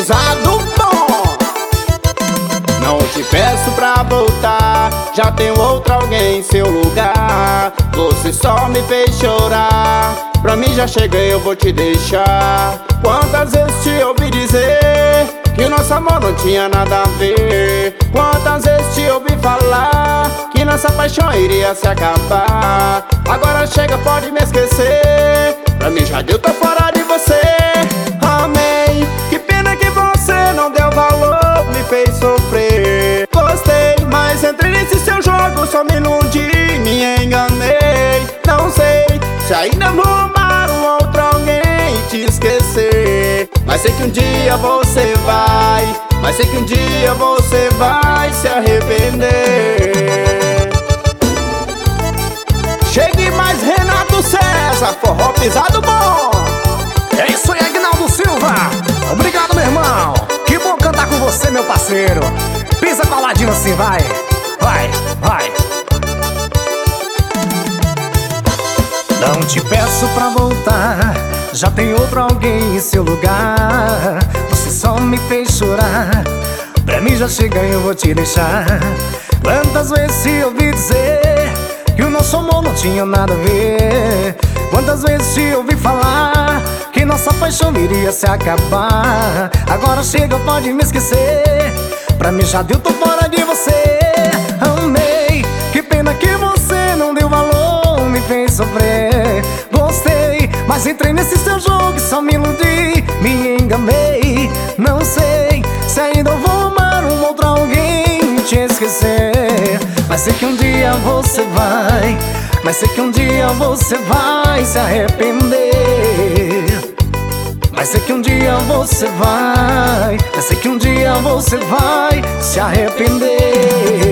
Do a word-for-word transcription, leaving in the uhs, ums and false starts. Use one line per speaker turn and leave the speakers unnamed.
pisado bom. Não te peço pra voltar, já tenho outro alguém em seu lugar. Você só me fez chorar, pra mim já cheguei, eu vou te deixar. Quantas vezes te ouvi dizer que o nosso amor não tinha nada a ver? Quantas vezes te ouvi falar que nossa paixão iria se acabar? Agora chega, pode me esquecer, pra mim já deu, tô fora de você. Amei, que pena que você não deu valor, me fez sofrer. Gostei, mas entrei nesse seu jogo, só me iludi, me enganei. Não sei se ainda vou amar um outro alguém e te esquecer. Mas sei que um dia você vai, mas sei que um dia você vai se arrepender. Chegue mais, Renato César, forró pisado bom.
É isso aí, Agnaldo Silva. Obrigado, meu irmão. Que bom cantar com você, meu parceiro. Pisa coladinho assim, vai. Vai, vai. Não te peço pra voltar, já tem outro alguém em seu lugar. Você só me fez chorar, pra mim já chega e eu vou te deixar. Quantas vezes te ouvi dizer que o nosso amor não tinha nada a ver? Quantas vezes te ouvi falar que nossa paixão iria se acabar? Agora chega, pode me esquecer, pra mim já deu, tô fora de você. Amei, que pena que você não deu valor, me fez sofrer. Gostei, mas entrei nesse seu jogo e só me iludi, me enganei. Não sei se ainda vou amar um outro alguém e te esquecer. Mas sei que um dia você vai, mas sei que um dia você vai se arrepender. Mas sei que um dia você vai, mas sei que um dia você vai se arrepender.